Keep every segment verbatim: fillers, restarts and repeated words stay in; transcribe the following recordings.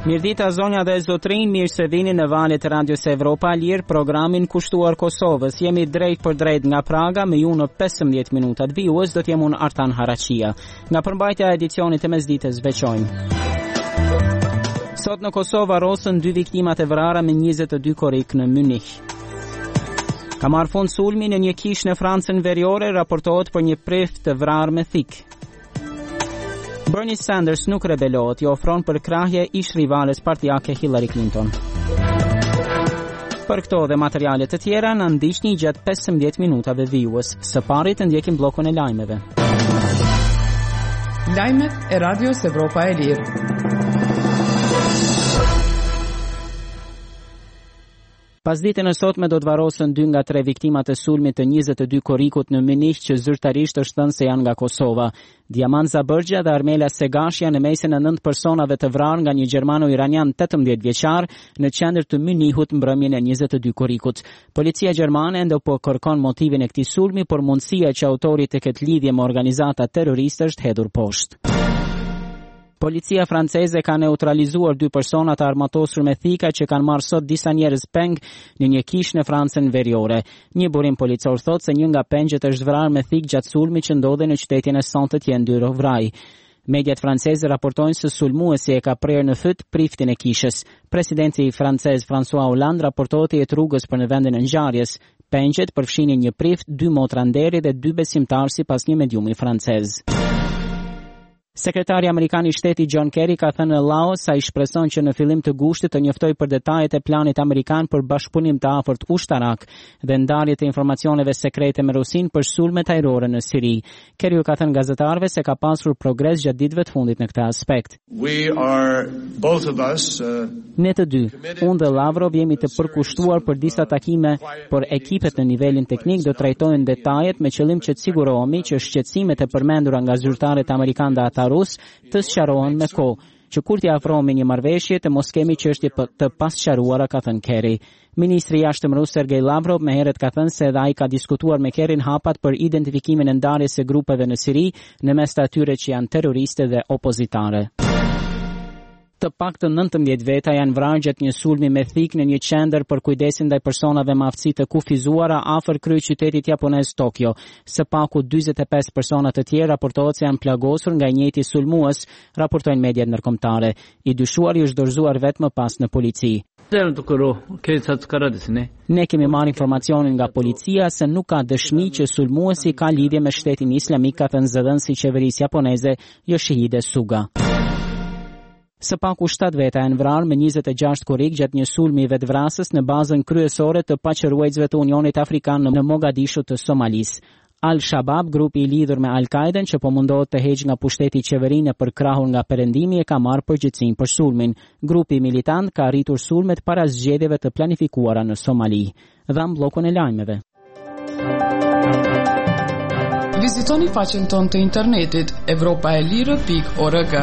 Mirdita zonja dhe zotrin, mirë se vini në valët e Radios Evropa Lirë, programin kushtuar Kosovës. Jemi drejt për drejt nga Praga, me ju në pesëmbëdhjetë minutat vijues, do t'jem unë Artan Haraqia. Nga përmbajtja e edicionit e mesdites veçojmë. Sot në Kosovë rosën dy viktimat e vrara me njëzet e dy korik në Munich. Ka marrë fund sulmi në një kishë në Francën veriore, raportohet për një prif të vrarë me thikë. Bernie Sanders nuk rebelohet, i ofron për krahje ish rivales partijake Hillary Clinton. Për këto dhe materialet të tjera në ndiqni gjatë pesëmbëdhjetë minutave vijues. Së pari të ndjekim bllokun e lajmeve. Lajmet e Radios Evropa e Lirë. Pas ditën e sotme do të varrosen dy nga tre viktimat e sulmit të njëzet e dy korikut në Munich, që zyrtarisht është thënë se janë nga Kosova. Diamant Zabërgja dhe Armela Segash janë në mesin e nëntë personave të vrarë nga një gjermano-iranian tetëmbëdhjetë vjeçar në qendër të Munichut mbrëmjen e njëzet e dy korikut. Policia gjermane ende po kërkon motivin e këtij sulmi, por mundësia që autori të ketë lidhje me organizata terroriste është hedhur poshtë. Policia franceze ka neutralizuar dy persona të armatosur me thika që kanë marrë sot disa njerëz peng në një kishë në Francën veriore. Një burim policor thotë se një nga pengjet është vrarë me thikë gjatë sulmit që ndodhi në qytetin e Saint-Étienne du Rouvray. Mediat franceze raportojnë se sulmuesi e ka prerë në fyt priftin e kishës. Presidenti francez François Hollande raportohet i jetë rrugës për në vendin e ngjarjes. Pengjet përfshinin një prift, dy motra nderi dhe dy besimtarë sipas një mediumi francez. Sekretari Amerikan i Shtetit John Kerry ka thënë në Laos sa i shpreson që në fillim të gushtit të njoftoj për detajet e planit amerikan për bashkëpunim të afërt ushtarak dhe ndarje të informacioneve sekrete me Rusin për sulmet ajrore në Siri. Kerry u ka thënë gazetarëve se ka pasur progres gjatë ditëve të fundit në këtë aspekt. We are both of us, uh, ne të dy, unë dhe Lavrov jemi të përkushtuar për disa takime, por ekipet në nivelin teknik do trajtojnë detajet me qëllim që të sigurohemi që shqetësimet e përmendura nga zyrtarët amerikan dhe ata rus të sqarohen me kohë, që kur t'i afrohemi një marrëveshje të mos kemi çështje të pasqaruara, ka thënë Kerry. Ministri i jashtëm rus Sergej Lavrov më herët ka thënë se edhe ai ka diskutuar me Kerryn hapat për identifikimin e ndarjes së grupeve në Siri, në mes të atyre që janë terroriste dhe opozitare. Të paktën nëntëmbëdhjetë veta janë vrarë gjatë një sulmi me thikë në një qendër për kujdesin ndaj personave me aftësi të kufizuara afër kryeqytetit japonez Tokyo. Së paku dyzet e pesë persona të tjerë raportohet se janë plagosur nga i njëjti sulmues, raportojnë mediat ndërkombëtare. I dyshuari është dorëzuar vetëm pas në polici. Ne kemi marrë informacionin nga policia se nuk ka dëshmi që sulmuesi ka lidhje me Shtetin Islamik, ka thënë zëdhënësi i qeverisë japoneze Yoshihide Suga. Së paku shtatë veta janë vrarë me njëzet e gjashtë korik gjatë një sulmi i vetvrasës në bazën kryesore të paqëruesve të Unionit Afrikan në Mogadishu të Somalis. Al-Shabaab, grupi i lidhur me Al-Qaeden që po mundohet të heqë nga pushteti qeverinë për krahun nga perëndimi, e ka marrë përgjegjësinë për sulmin. Grupi militant ka arritur sulmet para zgjedhjeve të planifikuara në Somali. Dham bllokun e lajmeve. Vizitoni faqen tonë të internetit evropa e lirë pikë org.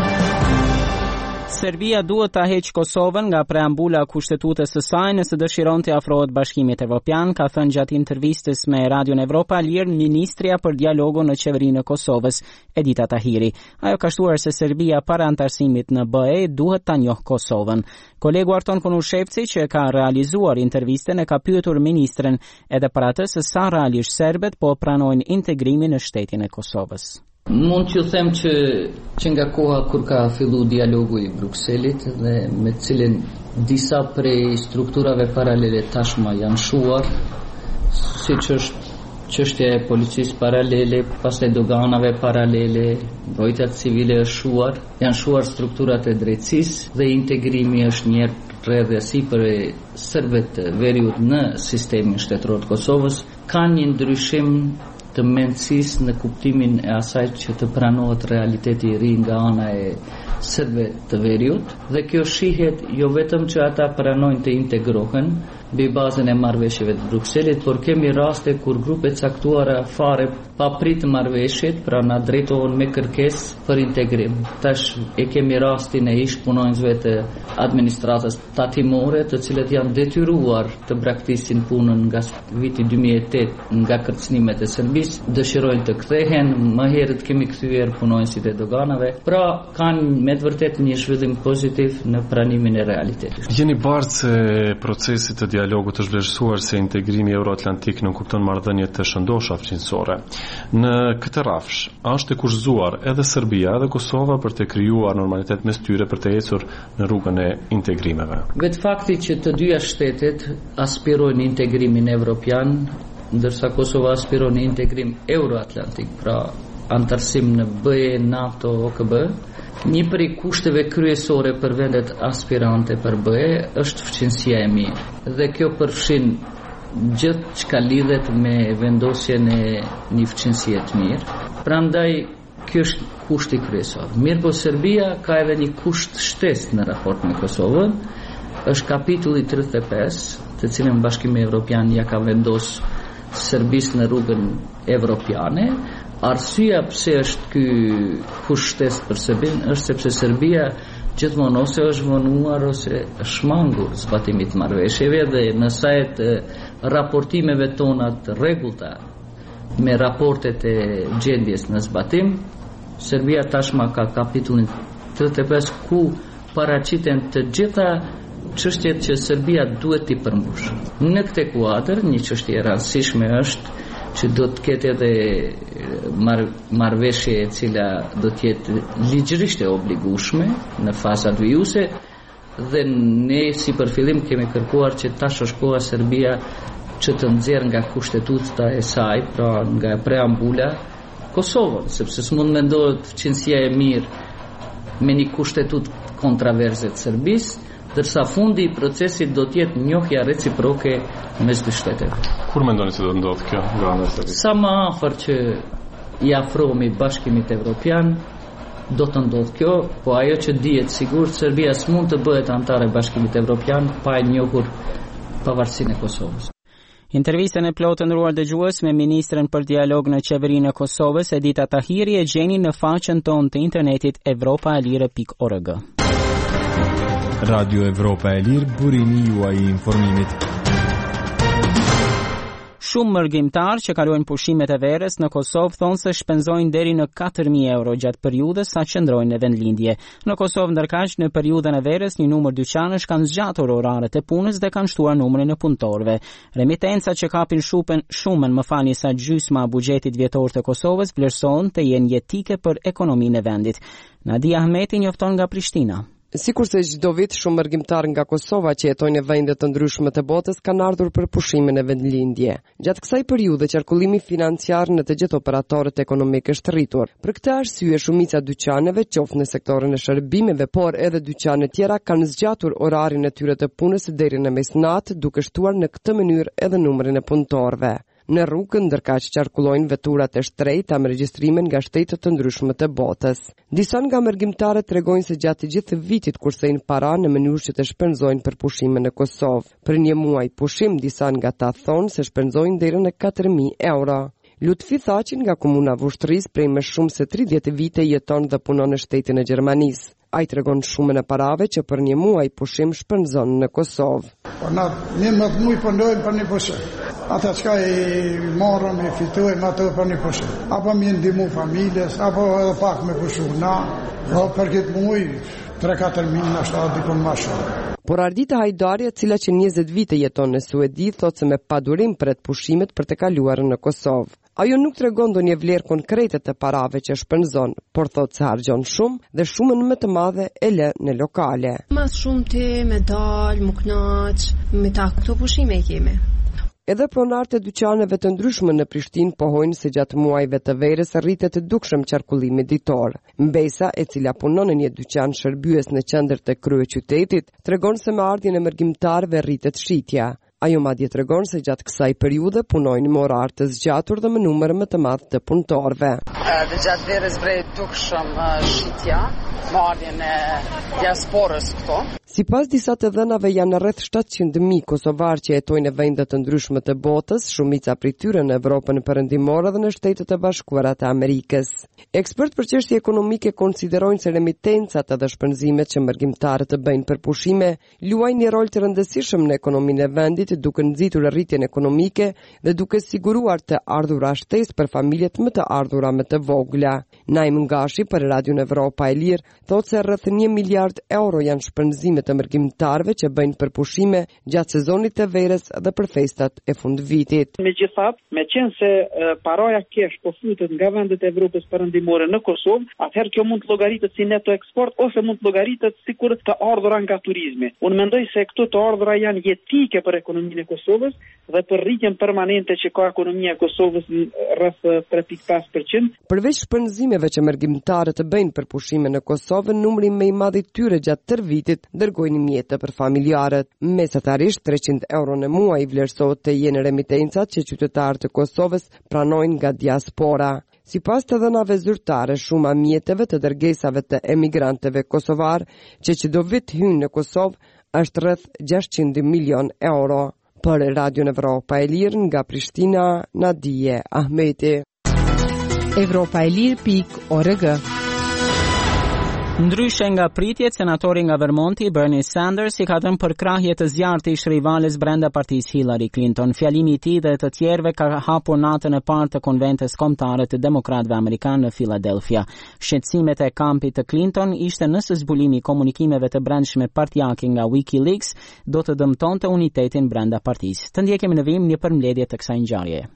Serbia duhet ta heqë Kosovën nga preambula kushtetutës së saj nëse dëshiron të afrohet Bashkimit Evropian, ka thënë gjatë intervistës me Radion Evropa Lirë ministria për dialogun në qeverinë e Kosovës, Edita Tahiri. Ajo ka shtuar se Serbia para antarësimit në B E duhet ta njohë Kosovën. Kolegu Arton Konushevci, që ka realizuar intervistën, e ka pyetur ministren edhe për atë se sa realisht serbet po pranojnë integrimin në shtetin e Kosovës. Mund t'ju them që, që nga koha kur ka fillu dialogu i Brukselit dhe me cilin disa prej strukturave paralele tashma janë shuar, si që është çështja e policisë paralele, pastaj doganave paralele, mbrojtja civile është shuar, janë shuar strukturat e drejtësisë dhe integrimi është një rrjedhësi për serbët veriut në sistemin shtetëror të Kosovës. Ka një ndryshim të mendësisë në kuptimin e asaj që të pranohet realiteti i ri nga ana e serbëve të veriut, dhe kjo shihet jo vetëm që ata pranojnë të integrohen, mbi bazën e marrëveshjeve të Brukselit, por kemi raste kur grupe caktuara fare pa pritë marrëveshjet, pra na drejtohen me kërkesë për integrim. Tash e kemi rastin e ish punonjësve të administratës tatimore, të cilët janë detyruar të braktisin punën nga viti dy mijë e tetë nga kërcënimet e Serbisë, dëshirojnë të kthehen. Më herët kemi kthyer punonjësit e doganave, pra kanë me të vërtet një zhvillim pozitiv në pranimin e realitetit. Jeni bardhë se procesi të dialogut është vlerësuar se integrimi euroatlantik nuk kupton marrëdhënie të shëndosha fqinjësore. Në këtë rafsh, është e kushzuar edhe Serbia dhe Kosova për të krijuar normalitet mes tyre për të ecur në rrugën e integrimeve. Vetë fakti që të dyja shtetet aspirojnë integrimin evropian, ndërsa Kosova aspiron në integrim euroatlantik, pra antarësim në B E, NATO, O K B, një prej kushteve kryesore për vendet aspirante për B E është fqinësia e mirë. Dhe kjo përfshin gjithë çka lidhet me vendosjen e një fqinësie të mirë. Prandaj kjo është kushti kryesor. Mirë po Serbia ka edhe një kusht shtesë në raport me Kosovën, është kapitulli tridhjetë e pesë, të cilën Bashkimi Evropian ja ka vendosur Serbisë në rrugën evropiane. Arsyeja pse është ky kusht shtesë për Serbinë është sepse Serbia gjithmonë ose është vonuar ose është mangur zbatimit të marrëveshjeve, dhe në sajt raportimeve tona të rregullta me raportet e gjendjes në zbatim, Serbia tashma ka kapitullin tridhjetë e pesë ku paraqiten të gjitha çështjet që Serbia duhet t'i përmbushë. Në këtë kuadër, një çështje e rëndësishme është që do të ketë edhe mar marrëveshje e cila do të jetë ligjërisht e obligueshme në fazat vijuese, dhe ne si përfillim kemi kërkuar që tash është koha Serbia që të nxjerrë nga kushtetuta e saj, pra nga preambula, Kosovën, sepse s'mund mendohet fqinësia e mirë me një kushtetut kontraverze të Serbisë, dërsa fundi i procesit do të jetë njohja reciproke mes dy shteteve. Kur mendoni se do të ndodhë kjo nga ana e Serbisë? Sa më afër që i afrohemi Bashkimit Evropian, do të ndodhë kjo, po ajo që dihet sigurt, Serbia s'mund të bëhet antare e Bashkimit Evropian pa e njohur pavarësinë e Kosovës. Intervistën e plotë ndëruar dëgjues me ministrën për dialog në qeverinë e Kosovës, Edita Tahiri, e gjeni në faqen tonë të internetit evropa e lirë pikë org. Radio Evropa e Lirë, burimi juaj i informimit. Shumë mërgjimtar që kalojnë pushimet e verës në Kosovë thonë se shpenzojnë deri në katër mijë euro gjatë periudhës sa qëndrojnë në vendlindje. Në Kosovë ndërkaq në periudhën e verës një numër dyqanesh kanë zgjatur oraret e punës dhe kanë shtuar numrin e punëtorëve. Remitenca që kapin shumën, shumën më falni sa gjysma buxhetit vjetor të Kosovës vlerësohen të jenë jetike për ekonominë e vendit. Nadia Ahmeti njofton nga Prishtina. Sikurse çdo vit shumë mërgjimtar nga Kosova që jetojnë në vende të ndryshme të botës kanë ardhur për pushimin e vendlindje. Gjatë kësaj periudhe qarkullimi financiar në të gjithë operatorët ekonomik është rritur. Për këtë arsye shumica dyqaneve, qoftë në sektorin e shërbimeve, por edhe dyqane tjera kanë zgjatur orarin e tyre të punës deri në mesnatë, duke shtuar në këtë mënyrë edhe numrin e punëtorëve. Në rrugë ndërkaq qarkullojnë veturat e shtrejta me regjistrimin nga shtetet të ndryshme të botës. Disa nga mërgjimtarët tregojnë se gjatë gjithë vitit kursejnë para në mënyrë që të shpenzojnë për pushime në Kosovë. Për një muaj pushim, disa nga ta thonë se shpenzojnë deri në katër mijë euro. Lutfi Thaqin nga komuna Vushtris prej më shumë se tridhjetë vite jeton dhe punon në shtetin e Gjermanisë. Ai tregon shumën e parave që për një muaj pushim shpenzon në Kosovë. Po na njëmbëdhjetë muaj punojmë për një pushim. Ata çka i morëm, i fitojmë ato për një pushim. Apo më ndihmu familjes, apo edhe pak me pushu na, do për këtë muaj tre katër mijë na shtat dikon më shumë. Por Ardita Hajdari, e cila që njëzet vite jeton në Suedi, thotë se me padurim pret pushimet për të kaluar në Kosovë. Ajo nuk tregon ndonjë vlerë konkrete të parave që shpenzon, por thotë se harxhon shumë dhe shumën më të madhe e lë në lokale. Mas shumë ti me dal, më knaq, me ta këto pushime kemi. Edhe pronarët e dyqaneve të ndryshme në Prishtinë pohojnë se gjatë muajve të verës rritet të dukshëm qarkullimi ditor. Mbesa, e cila punon në një dyqan shërbyes në qendër të kryeqytetit, tregon se me ardhjen e mërgjimtarëve rritet shitja. Ajo madje tregon se gjatë kësaj periudhe punojnë me orar të zgjatur dhe me numër më të madh të punëtorëve. Dhe gjatë verës vrej dukshëm shitja, marrjen e diasporës këto. Sipas disa të dhënave janë rreth shtatëqind mijë kosovar që jetojnë në vende të ndryshme të botës, shumica prej tyre në Evropën perëndimore dhe në Shtetet e Bashkuara të Amerikës. Ekspertë për çështje ekonomike konsiderojnë se remitencat dhe shpenzimet që mërgjimtarët të bëjnë për pushime luajnë një rol të rëndësishëm në ekonominë e vendit, duke nxitur rritjen ekonomike dhe duke siguruar të ardhura shtesë për familjet më të ardhura më të vogla. Naim Ngashi për Radio Evropa e Lirë thotë se rreth një miliard euro janë shpenzimet të mërgjimtarëve që bëjnë përpushime gjatë sezonit të verës dhe për festat e fundvitit. Megjithatë, me qenë se e, paraja kesh po futet nga vendet e Evropës perëndimore në Kosovë, atëherë kjo mund të llogaritet si neto eksport ose mund të llogaritet sikur të ardhura nga turizmi. Unë mendoj se këto të ardhura janë jetike për ekonominë e Kosovës dhe për rritjen permanente që ka ekonomia e Kosovës rreth tre pikë pesë përqind. Përveç shpenzimeve që mërgjimtarët të bëjnë përpushime në Kosovë, numri më i madh i tyre gjatë tërë vitit dërgojnë mjete për familjarët. Mesatarisht treqind euro në muaj vlerësohet të jenë remitencat që qytetarët e Kosovës pranojnë nga diaspora. Sipas të dhënave zyrtare, shuma mjeteve të dërgesave të emigrantëve kosovar që që do vit hynë në Kosovë është rreth gjashtëqind milion euro. Për Radio Evropa e Lirë nga Prishtina, Nadije Ahmeti. Evropa e Lirë pik org. Ndryshe nga pritjet, senatori nga Vermonti, Bernie Sanders, i ka dhënë përkrahje të zjarrt ish rivales brenda partisë Hillary Clinton. Fjalimi i tij dhe të tjerëve ka hapur natën e parë të konventes kombëtare të demokratëve amerikanë në Philadelphia. Shqetësimet e kampit të Clinton ishte nëse zbulimi i komunikimeve të brendshme partijake nga WikiLeaks do të dëmtonte unitetin brenda partisë. Të ndjekim në vim një përmbledhje të kësaj ngjarjeje.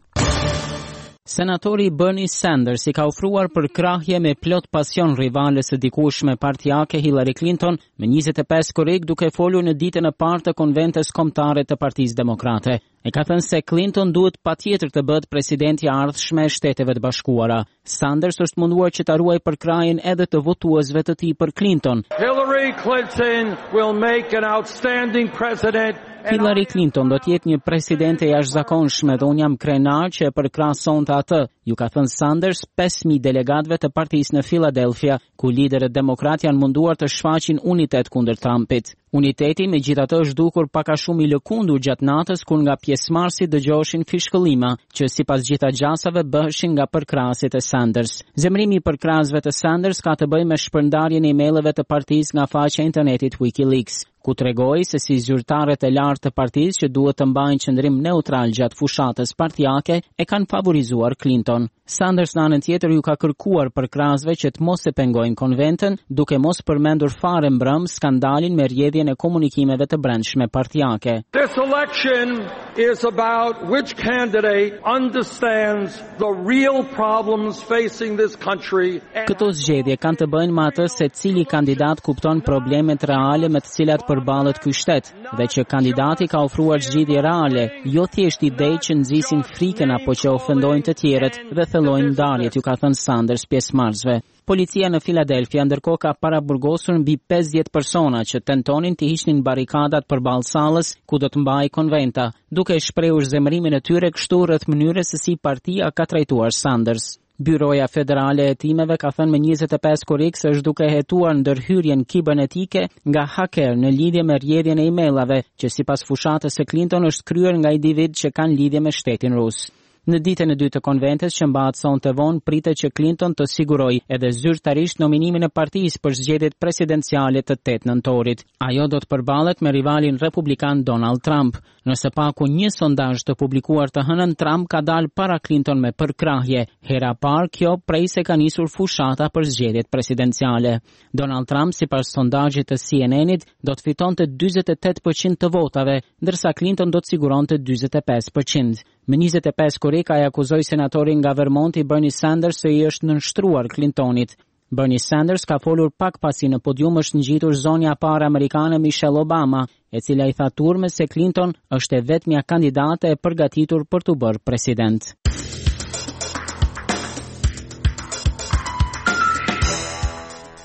Senatori Bernie Sanders i ka ofruar përkrahje me plot pasion rivales së dikushme partijake Hillary Clinton me njëzet e pesë korrik, duke folur në ditën e parë të konventes kombëtare të Partisë Demokrate. E ka thënë se Clinton duhet patjetër të bëhet presidenti i ardhshme e Shteteve të Bashkuara. Sanders është munduar që ta ruajë përkrahjen edhe të votuesve të tij për Clinton. Hillary Clinton will make an outstanding president. Hillary Clinton do të jetë një presidente e jashtëzakonshme dhe unë jam krenar që e përkrahasonte atë, ju ka thënë Sanders pesë mijë delegatëve të partisë në Philadelphia, ku liderët demokrat janë munduar të shfaqin unitet kundër Trumpit. Uniteti megjithatë është dukur pak a shumë i lëkundur gjatë natës, kur nga pjesëmarrësit dëgjoheshin fishkëllima që sipas gjitha gjasave bëheshin nga përkrahasit e Sanders. Zemrimi i përkrahasve të Sanders ka të bëjë me shpërndarjen e emailëve të partisë nga faqja e internetit WikiLeaks, ku tregoi se si zyrtarët e lartë të partisë që duhet të mbajnë qëndrim neutral gjatë fushatës partijake e kanë favorizuar Clinton. Sanders në anën tjetër ju ka kërkuar përkrahasve që të mos e pengojnë konventën, duke mos përmendur fare mbrëm skandalin me rrjedhjen e komunikimeve të brendshme partijake. This election is about which candidate understands the real problems facing this country. Këto zgjedhje kanë të bëjnë me atë se cili kandidat kupton problemet reale me të cilat përballet ky shtet, dhe që kandidati ka ofruar zgjidhje reale, jo thjesht ide që nxisin frikën apo që ofendojnë të tjerët dhe thellojnë ndarjet, ju ka thënë Sanders pjesëmarrësve. Policia në Philadelphia ndërkohë ka paraburgosur mbi pesëdhjetë persona që tentonin të hiqnin barrikadat përballë sallës ku do të mbahej konventa, duke shprehur zemrimin e tyre kështu rreth mënyrës se si partia ka trajtuar Sanders. Byroja Federale e Hetimeve ka thënë me njëzet e pesë korrik se është duke hetuar ndërhyrjen kibernetike nga haker në lidhje me rrjedhjen e emailave, që sipas fushatës së Clinton është kryer nga individ që kanë lidhje me shtetin rus. Në ditën e dytë të konventes që mbahet sonte vonë, pritet që Clinton të sigurojë edhe zyrtarisht nominimin e partisë për zgjedhjet presidenciale të tetë nëntorit. Ajo do të përballet me rivalin republikan Donald Trump. Nëse paku një sondazh të publikuar të hënën, Trump ka dalë para Clinton me përkrahje. Hera parë kjo prej se ka nisur fushata për zgjedhjet presidenciale. Donald Trump, sipas sondazhit të C N N-it, do të fitonte dyzet e tetë përqind të votave, ndërsa Clinton do të siguronte dyzet e pesë përqind. Me njëzet e pesë korrik ai akuzoi senatorin nga Vermonti Bernie Sanders se i është nënshtruar Clintonit. Bernie Sanders ka folur pak pasi në podium është ngjitur zonja e parë amerikane Michelle Obama, e cila i tha turme se Clinton është e vetmja kandidate e përgatitur për të bërë president.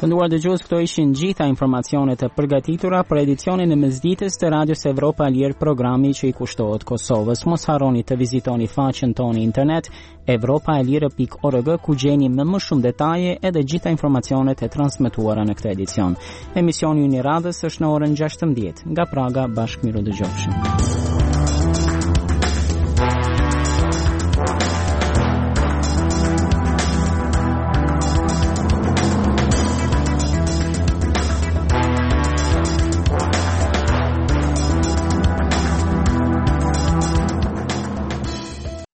Të nduar dëgjues, këto ishin gjitha informacionet e përgatitura për edicionin e mesdites të Radios Evropa e Lirë, programi që i kushtohet Kosovës. Mos harroni të vizitoni faqen tonë internet evropa e lirë pikë org, ku gjeni me më shumë detaje edhe gjitha informacionet e transmetuara në këtë edicion. Emisioni i radhës është në orën gjashtëmbëdhjetë. Nga Praga, bashkë miru dëgjofshim.